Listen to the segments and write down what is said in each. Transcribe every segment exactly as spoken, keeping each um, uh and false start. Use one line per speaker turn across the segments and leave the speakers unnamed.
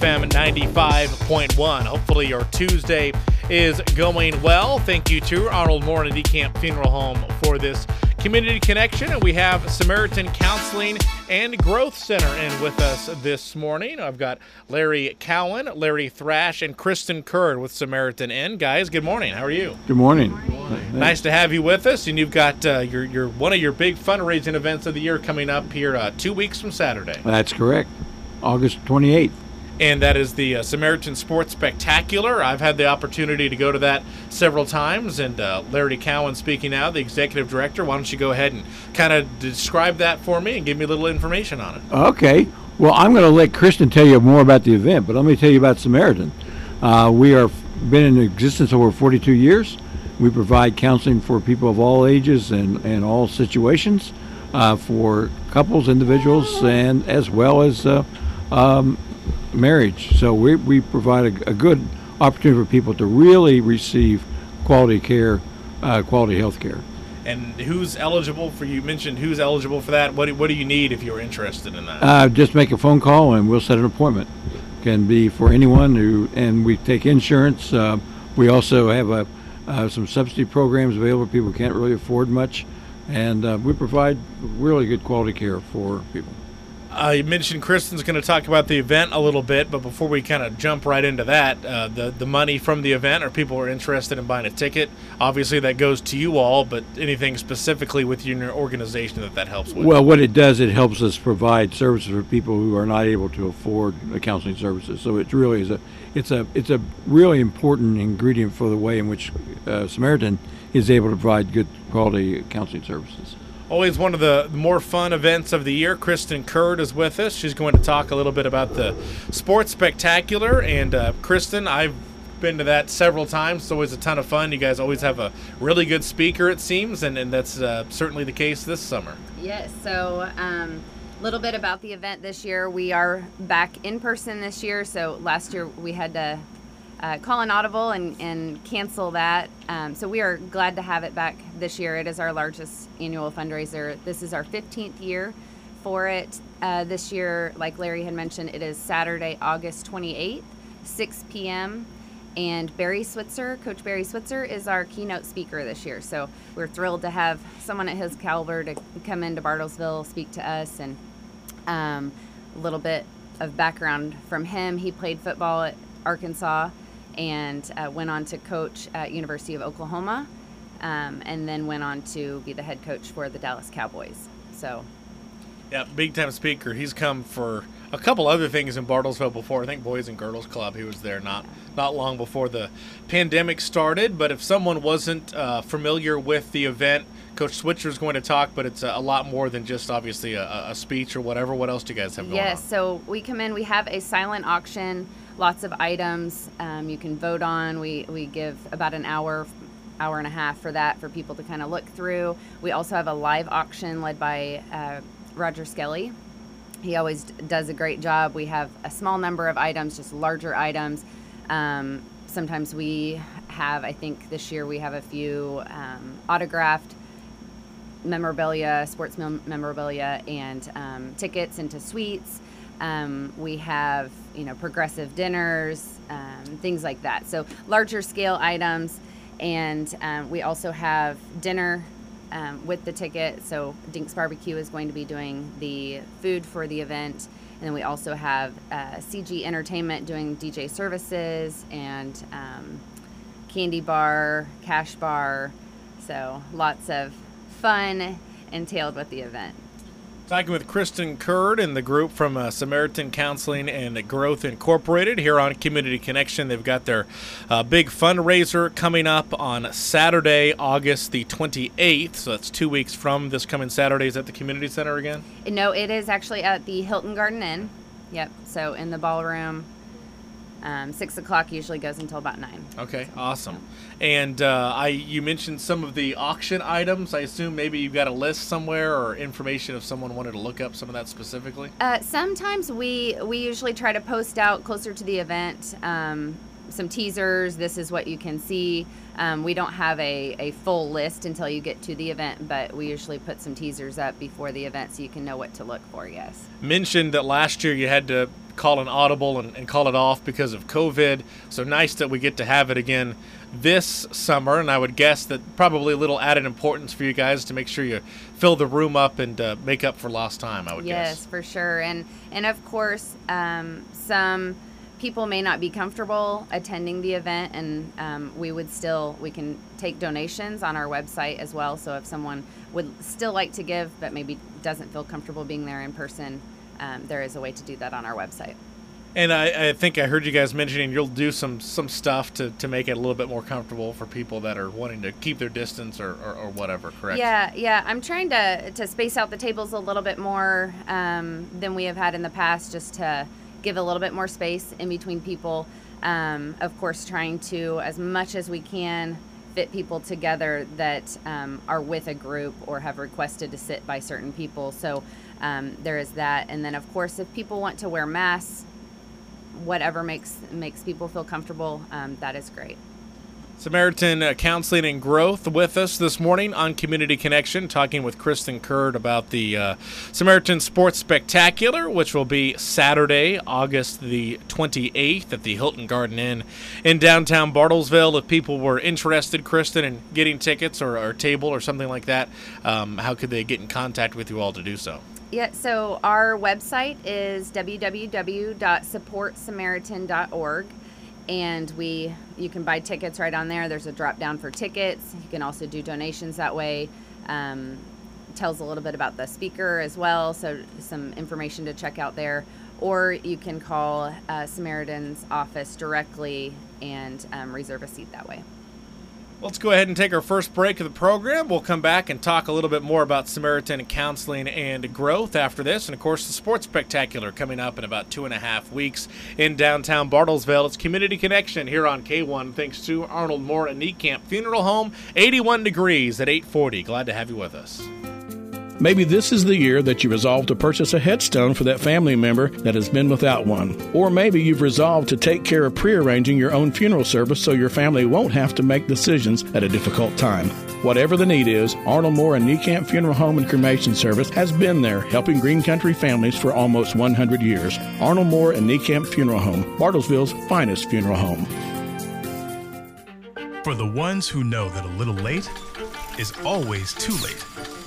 M ninety-five point one. Hopefully your Tuesday is going well. Thank you to Arnold Moore and DeCamp Funeral Home for this community connection. And we have Samaritan Counseling and Growth Center in with us this morning. I've got Larry Cowan, Larry Thrash, and Kristen Curd with Samaritan Inn. Guys, good morning. How are you?
Good morning.
Good morning.
Nice to have you with us. And you've got uh, your, your one of your big fundraising events of the year coming up here uh, two weeks from Saturday.
That's correct. August twenty-eighth.
And that is the uh, Samaritan Sports Spectacular. I've had the opportunity to go to that several times. And uh, Larry Cowan speaking now, the executive director. Why don't you go ahead and kind of describe that for me and give me a little information on it?
Okay. Well, I'm going to let Kristen tell you more about the event, but let me tell you about Samaritan. Uh, we are been in existence over forty-two years. We provide counseling for people of all ages and, and all situations, uh, for couples, individuals, and as well as uh, um, marriage. So we, we provide a, a good opportunity for people to really receive quality care, uh, quality health care.
And who's eligible for, you mentioned who's eligible for that. What do, what do you need if you're interested in that?
Uh, just make a phone call and we'll set an appointment. Can be for anyone who, and we take insurance. Uh, we also have a, uh, some subsidy programs available for people who can't really afford much. And uh, we provide really good quality care for people.
Uh, you mentioned Kristen's going to talk about the event a little bit, but before we kind of jump right into that, uh, the, the money from the event, or people who are interested in buying a ticket, obviously that goes to you all, but anything specifically with your organization that that helps with?
Well, what it does, it helps us provide services for people who are not able to afford the counseling services. So it really is a, it's a, it's a really important ingredient for the way in which uh, Samaritan is able to provide good quality counseling services.
Always one of the more fun events of the year. Kristen Curd is with us. She's going to talk a little bit about the Sports Spectacular. And uh, Kristen, I've been to that several times. It's always a ton of fun. You guys always have a really good speaker, it seems, and, and that's uh, certainly the case this summer.
Yes, so a um, little bit about the event this year. We are back in person this year. So last year we had to Uh, call an audible and, and cancel that. Um, so we are glad to have it back this year. It is our largest annual fundraiser. This is our fifteenth year for it. Uh, this year, like Larry had mentioned, it is Saturday, August twenty-eighth, six p.m. And Barry Switzer, Coach Barry Switzer, is our keynote speaker this year. So we're thrilled to have someone at his caliber to come into Bartlesville, speak to us. And um, a little bit of background from him. He played football at Arkansas and uh, went on to coach at University of Oklahoma, um, and then went on to be the head coach for the Dallas Cowboys. So,
yeah, big time speaker. He's come for a couple other things in Bartlesville before. I think Boys and Girls Club. He was there not not long before the pandemic started. But if someone wasn't uh, familiar with the event, Coach Switzer is going to talk, but it's a, a lot more than just obviously a, a speech or whatever. What else do you guys have going
yes,
on?
Yes, so we come in. We have a silent auction. Lots of items um, you can vote on. We we give about an hour, hour and a half for that for people to kind of look through. We also have a live auction led by uh, Roger Skelly. He always does a great job. We have a small number of items, just larger items. Um, sometimes we have, I think this year we have a few um, autographed memorabilia, sports mem- memorabilia, and um, tickets into suites. Um, we have, you know, progressive dinners, um, things like that. So larger scale items. And um, we also have dinner um, with the ticket. So Dink's Barbecue is going to be doing the food for the event. And then we also have uh, C G Entertainment doing D J services and um, candy bar, cash bar. So lots of fun entailed with the event.
Talking with Kristen Curd and the group from uh, Samaritan Counseling and Growth Incorporated here on Community Connection. They've got their uh, big fundraiser coming up on Saturday, August the twenty-eighth. So that's two weeks from this coming Saturday. Is at the Community Center again?
No, it is actually at the Hilton Garden Inn. Yep. So in the ballroom. Um, six o'clock usually goes until about nine.
Okay, awesome. And uh, I, you mentioned some of the auction items. I assume maybe you've got a list somewhere or information if someone wanted to look up some of that specifically.
Uh, sometimes we we usually try to post out closer to the event um, some teasers. This is what you can see. Um, we don't have a, a full list until you get to the event, but we usually put some teasers up before the event so you can know what to look for, yes.
Mentioned that last year you had to call an audible and, and call it off because of COVID. So nice that we get to have it again this summer, and I would guess that probably a little added importance for you guys to make sure you fill the room up and uh, make up for lost time, I would
yes,
guess.
Yes, for sure. And, and of course, um, some people may not be comfortable attending the event, and um, we would still, we can take donations on our website as well. So if someone would still like to give but maybe doesn't feel comfortable being there in person, um, there is a way to do that on our website.
And I, I think I heard you guys mentioning you'll do some, some stuff to, to make it a little bit more comfortable for people that are wanting to keep their distance or, or, or whatever, correct?
Yeah, yeah. I'm trying to, to space out the tables a little bit more um, than we have had in the past, just to give a little bit more space in between people. Um, of course, trying to, as much as we can, fit people together that um, are with a group or have requested to sit by certain people. So um, there is that. And then, of course, if people want to wear masks, whatever makes makes people feel comfortable, um, that is great.
Samaritan uh, Counseling and Growth with us this morning on Community Connection, talking with Kristen Kurd about the uh, Samaritan Sports Spectacular, which will be Saturday, August the twenty-eighth at the Hilton Garden Inn in downtown Bartlesville. If people were interested, Kristen, in getting tickets or, or a table or something like that, um, how could they get in contact with you all to do so?
Yeah, so our website is w w w dot support samaritan dot org, and we you can buy tickets right on there. There's a drop down for tickets. You can also do donations that way. Um, tells a little bit about the speaker as well, so some information to check out there. Or you can call uh, Samaritan's office directly and um, reserve a seat that way.
Let's go ahead and take our first break of the program. We'll come back and talk a little bit more about Samaritan Counseling and Growth after this. And, of course, the Sports Spectacular coming up in about two and a half weeks in downtown Bartlesville. It's Community Connection here on K one, thanks to Arnold Moore and Niekamp Funeral Home, eighty-one degrees at eight forty. Glad to have you with us.
Maybe this is the year that you resolve to purchase a headstone for that family member that has been without one. Or maybe you've resolved to take care of prearranging your own funeral service so your family won't have to make decisions at a difficult time. Whatever the need is, Arnold Moore and Niekamp Funeral Home and Cremation Service has been there helping Green Country families for almost one hundred years. Arnold Moore and Niekamp Funeral Home, Bartlesville's finest funeral home.
For the ones who know that a little late is always too late,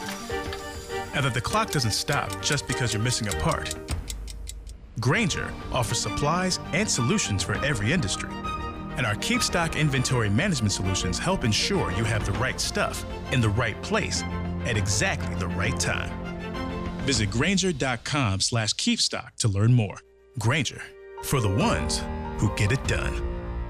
and that the clock doesn't stop just because you're missing a part, Grainger offers supplies and solutions for every industry. And our Keep Stock inventory management solutions help ensure you have the right stuff in the right place at exactly the right time. Visit Grainger.com slash keepstock to learn more. Grainger, for the ones who get it done.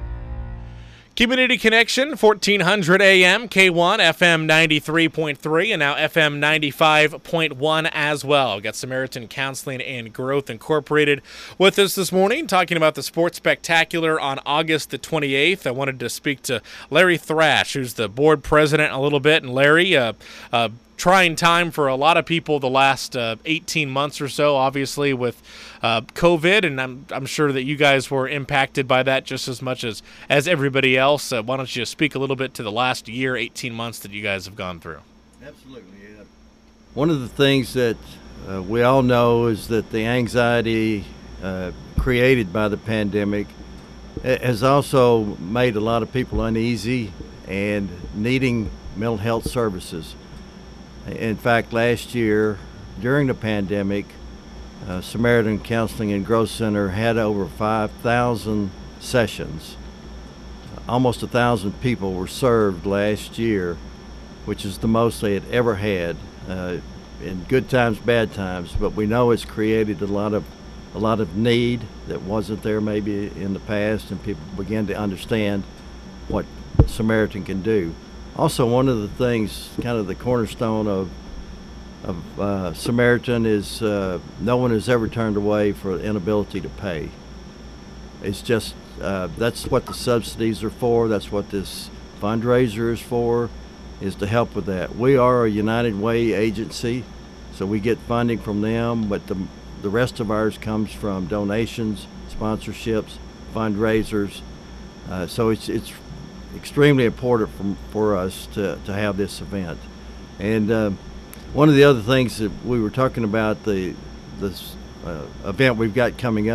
Community Connection, fourteen hundred A M, K one, F M ninety-three point three, and now F M ninety-five point one as well. We've got Samaritan Counseling and Growth Incorporated with us this morning, talking about the Sports Spectacular on August the twenty-eighth. I wanted to speak to Larry Thrash, who's the board president, a little bit. And Larry, uh, uh, trying time for a lot of people the last uh, eighteen months or so, obviously, with uh, COVID, and I'm I'm sure that you guys were impacted by that just as much as, as everybody else. Uh, why don't you speak a little bit to the last year, eighteen months that you guys have gone through?
Absolutely, yeah. One of the things that uh, we all know is that the anxiety uh, created by the pandemic has also made a lot of people uneasy and needing mental health services. In fact, last year, during the pandemic, uh, Samaritan Counseling and Growth Center had over five thousand sessions. Almost one thousand people were served last year, which is the most they had ever had, uh, in good times, bad times. But we know it's created a lot of a lot of need that wasn't there maybe in the past, and people began to understand what Samaritan can do. Also, one of the things, kind of the cornerstone of of uh, Samaritan is uh, no one has ever turned away for inability to pay. It's just, uh, that's what the subsidies are for, that's what this fundraiser is for, is to help with that. We are a United Way agency, so we get funding from them, but the, the rest of ours comes from donations, sponsorships, fundraisers. Uh, so it's, it's extremely important for, for us to, to have this event. And uh, one of the other things that we were talking about, the this uh, event we've got coming up,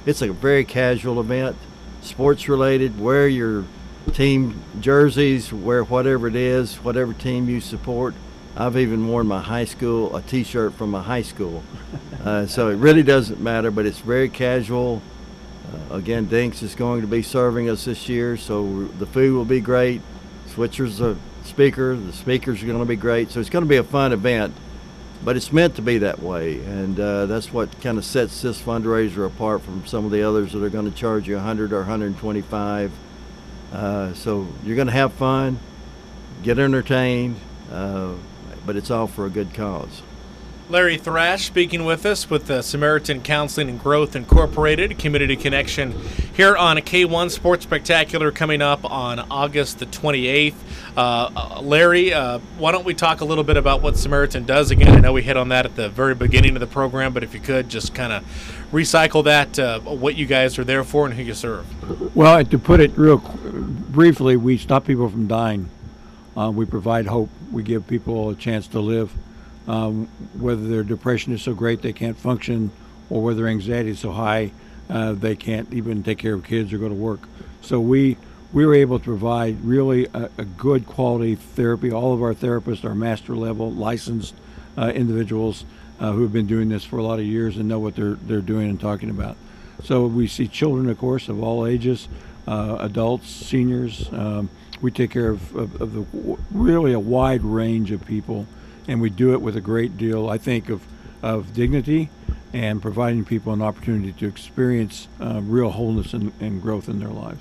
It's a very casual event, sports related. Wear your team jerseys, wear whatever it is, whatever team you support. I've even worn my high school, a t-shirt from my high school. Uh, so it really doesn't matter, but it's very casual. Uh, again, Dinks is going to be serving us this year, so the food will be great. Switcher's a speaker, the speakers are going to be great. So it's going to be a fun event, but it's meant to be that way. And uh, that's what kind of sets this fundraiser apart from some of the others that are going to charge you one hundred dollars or one hundred twenty-five dollars. Uh, so you're going to have fun, get entertained, uh, but it's all for a good cause.
Larry Thrash speaking with us with the Samaritan Counseling and Growth Incorporated Community Connection here on K one Sports Spectacular coming up on August the twenty-eighth. Uh, Larry, uh, why don't we talk a little bit about what Samaritan does again? I know we hit on that at the very beginning of the program, but if you could just kind of recycle that, uh, what you guys are there for and who you serve.
Well, to put it real briefly, we stop people from dying. Uh, we provide hope. We give people a chance to live. Um, whether their depression is so great they can't function, or whether anxiety is so high uh, they can't even take care of kids or go to work. So we we were able to provide really a, a good quality therapy. All of our therapists are master level licensed uh, individuals uh, who have been doing this for a lot of years and know what they're they're doing and talking about. So we see children, of course, of all ages, uh, adults, seniors. Um, we take care of, of, of the really a wide range of people. And we do it with a great deal, I think, of, of dignity and providing people an opportunity to experience uh, real wholeness and, and growth in their lives.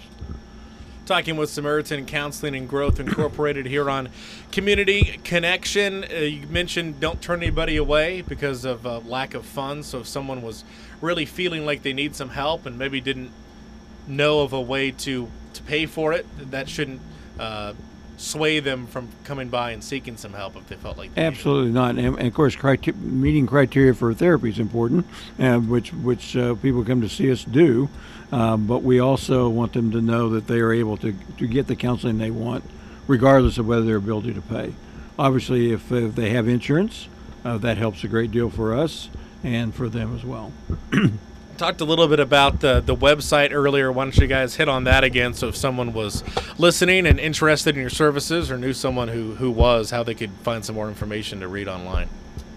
Talking with Samaritan Counseling and Growth Incorporated here on Community Connection. Uh, you mentioned don't turn anybody away because of uh, lack of funds. So if someone was really feeling like they need some help and maybe didn't know of a way to, to pay for it, that shouldn't uh, sway them from coming by and seeking some help if they felt like they
Absolutely not. And, and of course, criteria, meeting criteria for therapy is important, uh, which which uh, people come to see us do. Uh, but we also want them to know that they are able to, to get the counseling they want, regardless of whether their ability to pay. Obviously, if, if they have insurance, uh, that helps a great deal for us and for them as well.
Talked a little bit about the, the website earlier. Why don't you guys hit on that again, so if someone was listening and interested in your services or knew someone who, who was, how they could find some more information to read online.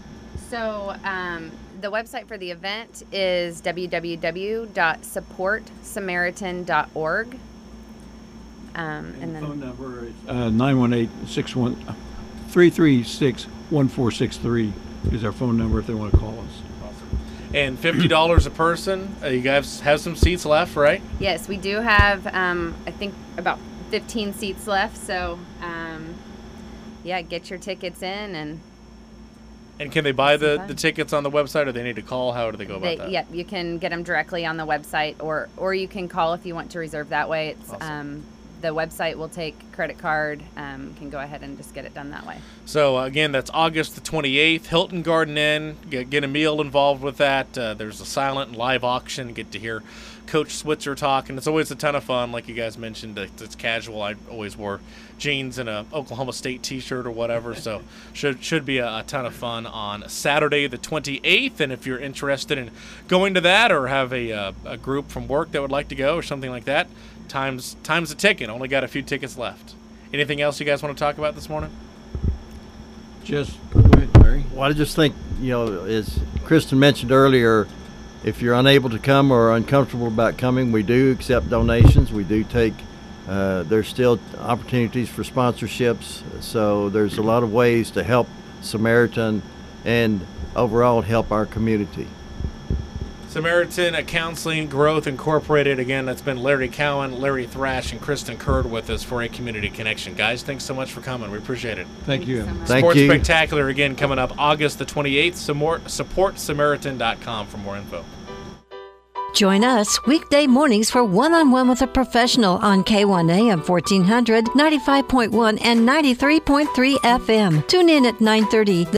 So um, the website for the event is w w w dot support samaritan dot org. Um, and,
and
then
phone number is uh, nine one eight, six one, three three six, one four six three is our phone number if they want to call us.
And fifty dollars a person. Uh, you guys have some seats left, right?
Yes, we do have, um, I think, about fifteen seats left. So, um, yeah, get your tickets in. And
and can they buy the, the tickets on the website, or they need to call? How do they go about
they,
that?
Yep, you can get them directly on the website, or, or you can call if you want to reserve that way. It's
awesome.
um, the website will take credit card. Um, can go ahead and just get it done that way.
So, uh, again, that's August the twenty-eighth, Hilton Garden Inn. Get, get a meal involved with that. Uh, there's a silent and live auction. Get to hear Coach Switzer talk, and it's always a ton of fun. Like you guys mentioned, it's casual. I always wore jeans and a Oklahoma State T-shirt or whatever, so should should be a, a ton of fun on Saturday the twenty-eighth. And if you're interested in going to that, or have a, uh, a group from work that would like to go or something like that, time's time's a ticking. Only got a few tickets left. Anything else you guys want to talk about this morning?
Just go ahead, Larry.
Well, I just think, you know, as Kristen mentioned earlier, if you're unable to come or uncomfortable about coming, we do accept donations. We do take, uh, there's still opportunities for sponsorships. So there's a lot of ways to help Samaritan and overall help our community.
Samaritan Counseling Growth Incorporated. Again, that's been Larry Cowan, Larry Thrash, and Kristen Curd with us for a Community Connection. Guys, thanks so much for coming. We appreciate it.
Thank you.
so much.
Thank
Sports
you.
Spectacular again coming up August the twenty-eighth. support samaritan dot com for more info.
Join us weekday mornings for one-on-one with a professional on K one A M fourteen hundred, ninety-five point one, and ninety-three point three F M. Tune in at nine thirty.